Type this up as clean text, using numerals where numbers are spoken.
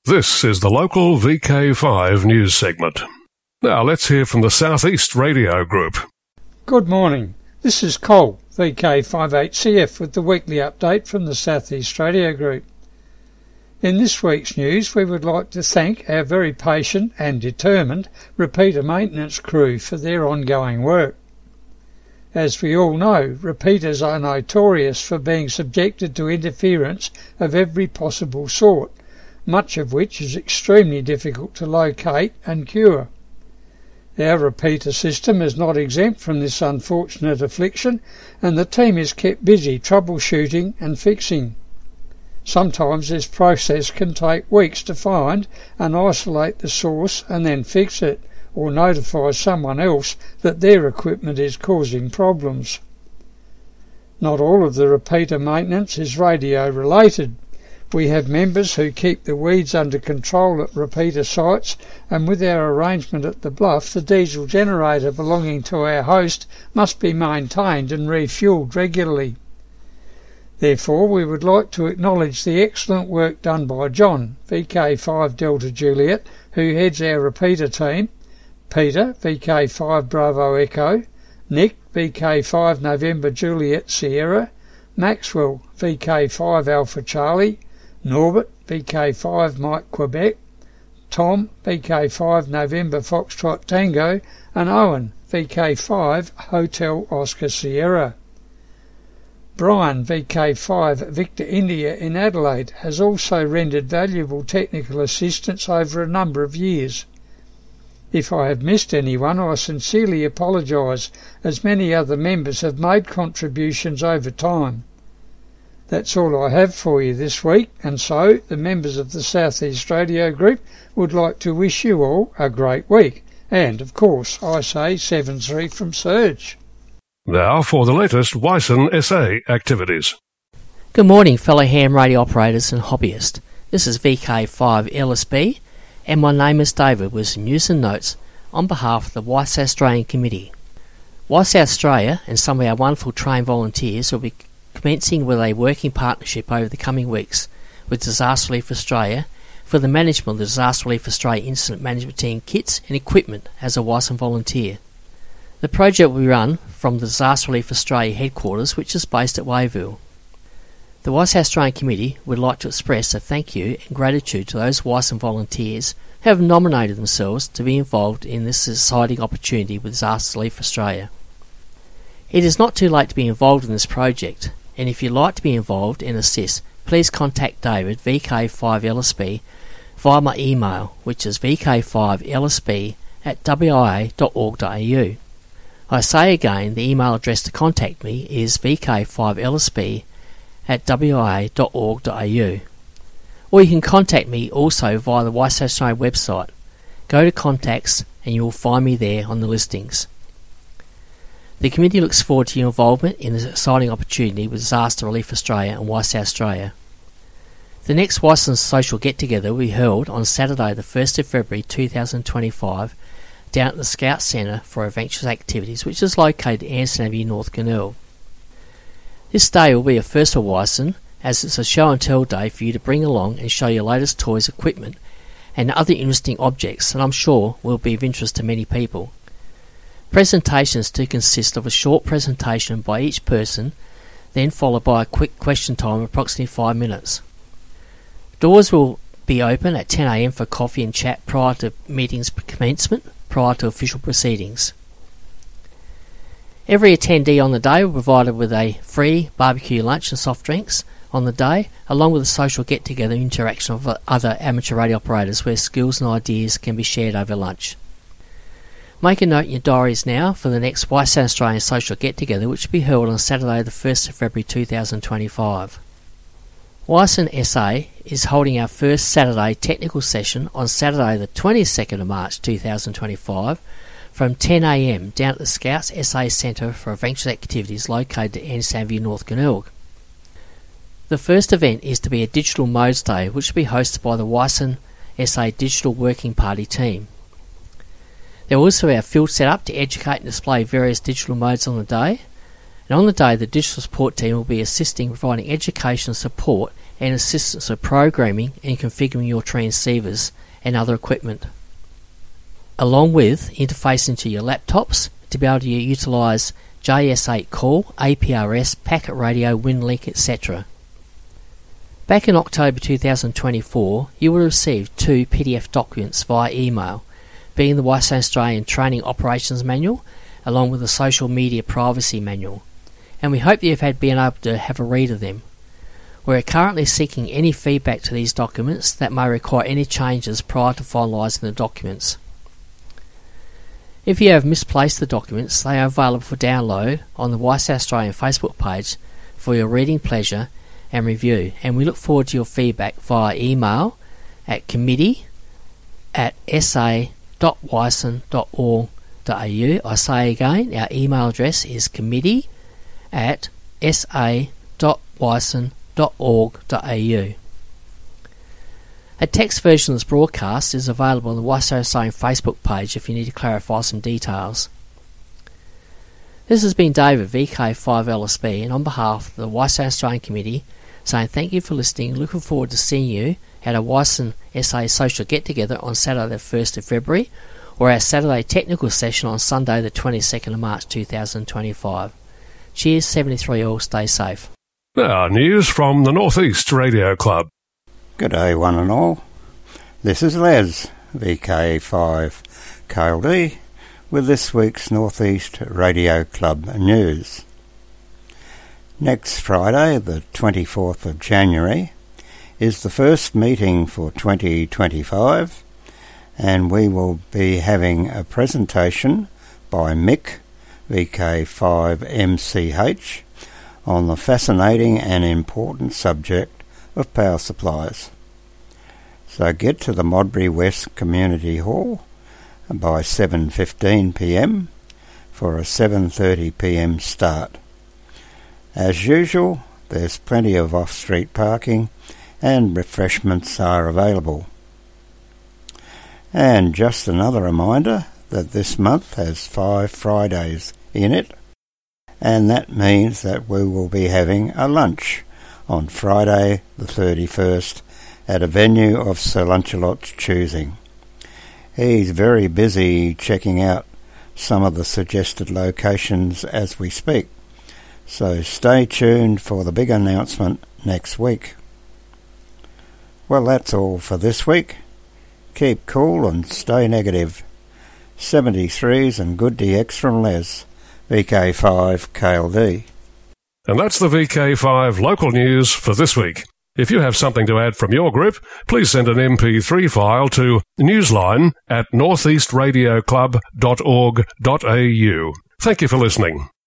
This is the local VK5 news segment. Now let's hear from the South East Radio Group. Good morning. This is Cole, VK58CF, with the weekly update from the South East Radio Group. In this week's news, we would like to thank our very patient and determined repeater maintenance crew for their ongoing work. As we all know, repeaters are notorious for being subjected to interference of every possible sort, much of which is extremely difficult to locate and cure. Our repeater system is not exempt from this unfortunate affliction, and the team is kept busy troubleshooting and fixing. Sometimes this process can take weeks to find and isolate the source and then fix it, or notify someone else that their equipment is causing problems. Not all of the repeater maintenance is radio related. We have members who keep the weeds under control at repeater sites, and with our arrangement at the Bluff, the diesel generator belonging to our host must be maintained and refuelled regularly. Therefore, we would like to acknowledge the excellent work done by John, VK5 Delta Juliet, who heads our repeater team, Peter, VK5 Bravo Echo, Nick, VK5 November Juliet Sierra, Maxwell, VK5 Alpha Charlie, Norbert, VK5 Mike Quebec, Tom, VK5 November Foxtrot Tango, and Owen, VK5 Hotel Oscar Sierra. Brian, VK5 Victor India in Adelaide, has also rendered valuable technical assistance over a number of years. If I have missed anyone, I sincerely apologise, as many other members have made contributions over time. That's all I have for you this week, and so the members of the South East Radio Group would like to wish you all a great week. And, of course, I say 7-3 from Surge. Now for the latest Wyson SA activities. Good morning, fellow ham radio operators and hobbyists. This is VK5 LSB, and my name is David with some news and notes on behalf of the Wyson Australian Committee. Wyson Australia and some of our wonderful trained volunteers will be commencing with a working partnership over the coming weeks with Disaster Relief Australia for the management of the Disaster Relief Australia Incident Management Team kits and equipment as a Wyson volunteer. The project will be run from the Disaster Relief Australia headquarters, which is based at Wayville. The Wyson Australian Committee would like to express a thank you and gratitude to those Wyson volunteers who have nominated themselves to be involved in this exciting opportunity with Disaster Relief Australia. It is not too late to be involved in this project, and if you'd like to be involved and assist, please contact David, VK5LSB, via my email, which is vk5lsb@wia.org.au. I say again, the email address to contact me is vk5lsb@wia.org.au. Or you can contact me also via the Wyson Australia website. Go to Contacts and you will find me there on the listings. The committee looks forward to your involvement in this exciting opportunity with Disaster Relief Australia and Wyson Australia. The next Wyson social get-together will be held on Saturday the 1st of February 2025 down at the Scout Centre for Adventurous Activities, which is located at Anderson Avenue, North Glenelg. This day will be a first for Wyson, as it's a show and tell day for you to bring along and show your latest toys, equipment and other interesting objects that I'm sure will be of interest to many people. Presentations to consist of a short presentation by each person, then followed by a quick question time of approximately 5 minutes. Doors will be open at 10 a.m. for coffee and chat prior to meetings commencement, prior to official proceedings. Every attendee on the day will be provided with a free barbecue lunch and soft drinks on the day, along with a social get-together interaction of other amateur radio operators where skills and ideas can be shared over lunch. Make a note in your diaries now for the next Wyson Australian social get-together, which will be held on Saturday the 1st of February 2025. Wyson SA is holding our first Saturday technical session on Saturday the 22nd of March 2025 from 10 a.m. down at the Scouts SA Centre for Adventurous Activities located at Anderson Avenue, North Glenelg. The first event is to be a Digital Modes Day, which will be hosted by the Wyson SA Digital Working Party team. There will also be a field set up to educate and display various digital modes on the day, and on the day the digital support team will be assisting providing education support and assistance with programming and configuring your transceivers and other equipment, along with interfacing to your laptops to be able to utilise JS8 call, APRS, packet radio, WinLink, etc. Back in October 2024, you will receive 2 PDF documents via email, being the Western Australian Training Operations Manual along with the Social Media Privacy Manual, and we hope that you've been able to have a read of them. We are currently seeking any feedback to these documents that may require any changes prior to finalising the documents. If you have misplaced the documents, they are available for download on the Western Australian Facebook page for your reading pleasure and review, and we look forward to your feedback via email at committee@sa.wyson.org.au. I say again, our email address is committee@sa.wyson.org.au. A text version of this broadcast is available on the Western Australian Facebook page if you need to clarify some details. This has been David, VK5LSB, and on behalf of the Western Australian Committee, saying thank you for listening. Looking forward to seeing you at a Wyson SA social get-together on Saturday the 1st of February, or our Saturday technical session on Sunday the 22nd of March 2025. Cheers, 73 all, stay safe. Now, news from the North East Radio Club. Good day, one and all. This is Les, VK5KLD, with this week's North East Radio Club news. Next Friday, the 24th of January, is the first meeting for 2025, and we will be having a presentation by Mick, VK5MCH, on the fascinating and important subject of power supplies. So get to the Modbury West Community Hall by 7:15 p.m. for a 7:30 p.m. start. As usual, there's plenty of off-street parking and refreshments are available. And just another reminder that this month has 5 Fridays in it, and that means that we will be having a lunch on Friday the 31st at a venue of Sir Lancelot's choosing. He's very busy checking out some of the suggested locations as we speak, so stay tuned for the big announcement next week. Well, that's all for this week. Keep cool and stay negative. 73s and good DX from Les, VK5KLD. And that's the VK5 local news for this week. If you have something to add from your group, please send an MP3 file to newsline@northeastradioclub.org.au. Thank you for listening.